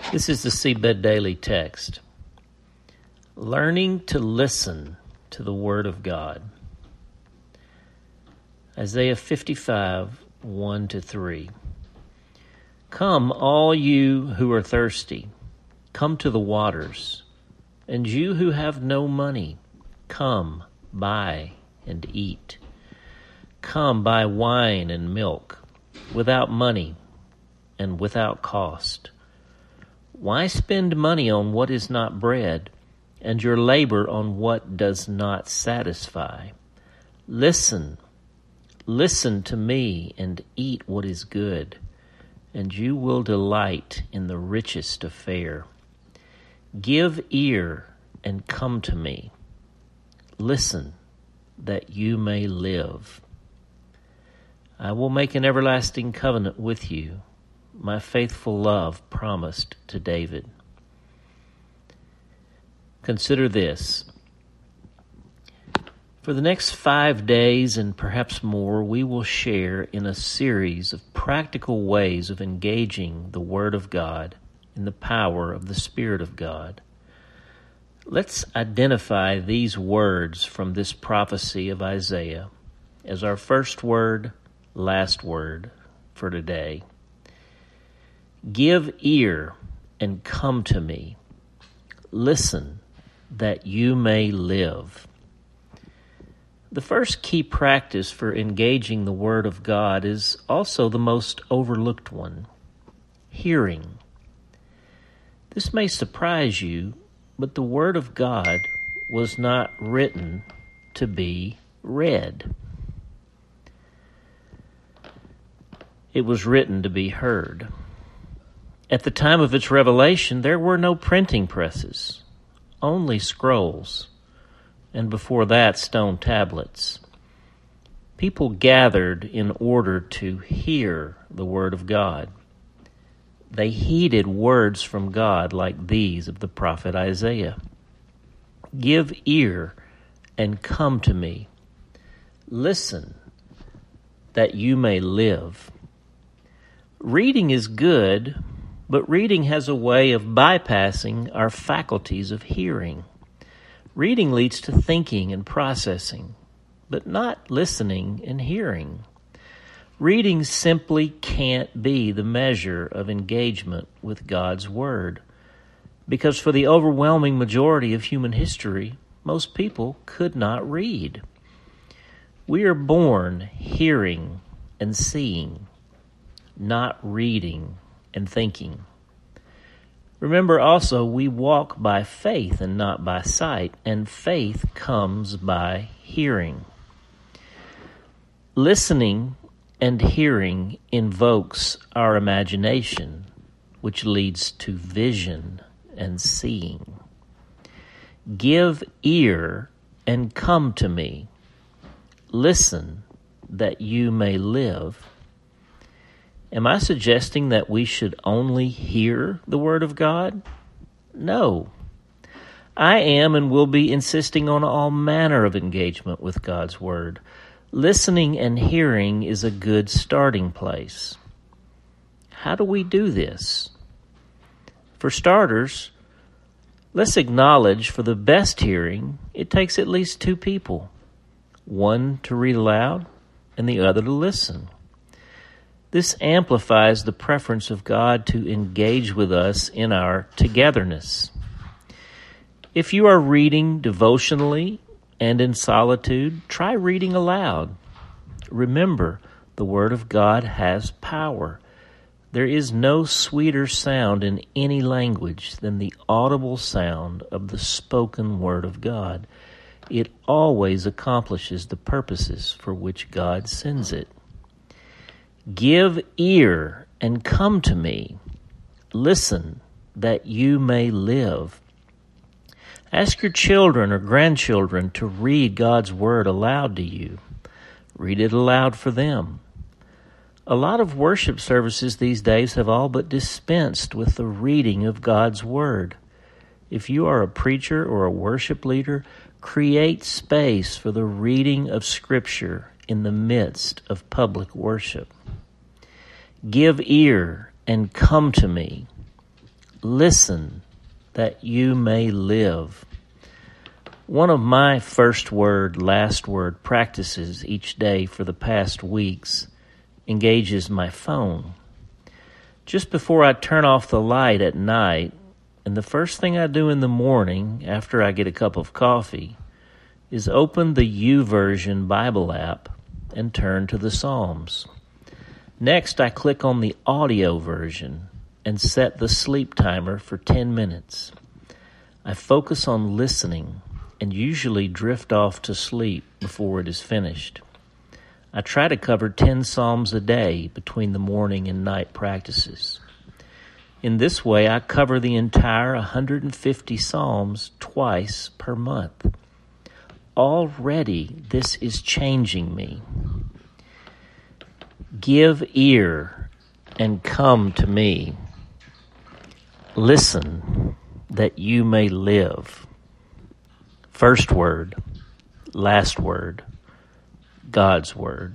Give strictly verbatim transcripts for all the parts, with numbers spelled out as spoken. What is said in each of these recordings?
This is the Seedbed Daily text. Learning to listen to the Word of God. Isaiah fifty-five, one to three. Come, all you who are thirsty, come to the waters, and you who have no money, come, buy and eat. Come, buy wine and milk, without money and without cost. Why spend money on what is not bread, and your labor on what does not satisfy? Listen, listen to me, and eat what is good, and you will delight in the richest of fare. Give ear and come to me. Listen, that you may live. I will make an everlasting covenant with you, my faithful love promised to David. Consider this. For the next five days and perhaps more, we will share in a series of practical ways of engaging the Word of God in the power of the Spirit of God. Let's identify these words from this prophecy of Isaiah as our first word, last word for today. Give ear and come to me. Listen, that you may live. The first key practice for engaging the Word of God is also the most overlooked one, hearing. This may surprise you, but the Word of God was not written to be read. It was written to be heard. At the time of its revelation, there were no printing presses, only scrolls, and before that, stone tablets. People gathered in order to hear the Word of God. They heeded words from God like these of the prophet Isaiah. Give ear and come to me. Listen, that you may live. Reading is good, but reading has a way of bypassing our faculties of hearing. Reading leads to thinking and processing, but not listening and hearing. Reading simply can't be the measure of engagement with God's Word, because for the overwhelming majority of human history, most people could not read. We are born hearing and seeing, not reading and thinking. Remember also, we walk by faith and not by sight, and faith comes by hearing. Listening and hearing invokes our imagination, which leads to vision and seeing. Give ear and come to me. Listen, that you may live. Am I suggesting that we should only hear the Word of God? No. I am and will be insisting on all manner of engagement with God's Word. Listening and hearing is a good starting place. How do we do this? For starters, let's acknowledge for the best hearing, it takes at least two people, one to read aloud and the other to listen. This amplifies the preference of God to engage with us in our togetherness. If you are reading devotionally and in solitude, try reading aloud. Remember, the Word of God has power. There is no sweeter sound in any language than the audible sound of the spoken Word of God. It always accomplishes the purposes for which God sends it. Give ear and come to me. Listen, that you may live. Ask your children or grandchildren to read God's Word aloud to you. Read it aloud for them. A lot of worship services these days have all but dispensed with the reading of God's Word. If you are a preacher or a worship leader, create space for the reading of Scripture in the midst of public worship. Give ear and come to me. Listen, that you may live. One of my first word, last word practices each day for the past weeks engages my phone. Just before I turn off the light at night, and the first thing I do in the morning after I get a cup of coffee, is open the YouVersion Bible app and turn to the Psalms. Next, I click on the audio version and set the sleep timer for ten minutes. I focus on listening and usually drift off to sleep before it is finished. I try to cover ten Psalms a day between the morning and night practices. In this way, I cover the entire one hundred fifty Psalms twice per month. Already, this is changing me. Give ear and come to me. Listen, that you may live. First word, last word, God's word.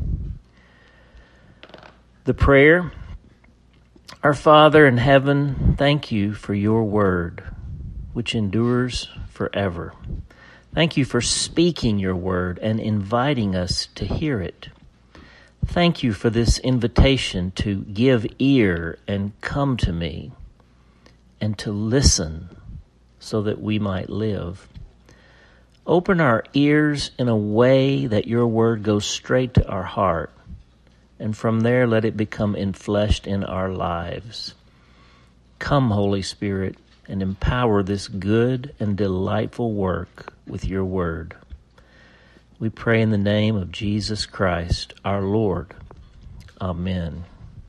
The prayer: Our Father in heaven, thank you for your word, which endures forever. Thank you for speaking your word and inviting us to hear it. Thank you for this invitation to give ear and come to me, and to listen so that we might live. Open our ears in a way that your word goes straight to our heart, and from there let it become enfleshed in our lives. Come, Holy Spirit, and empower this good and delightful work with your word. We pray in the name of Jesus Christ, our Lord. Amen.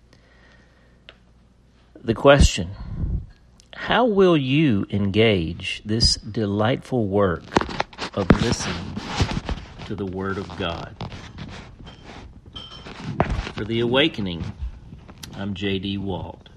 The question: how will you engage this delightful work of listening to the Word of God? For The Awakening, I'm J D Walt.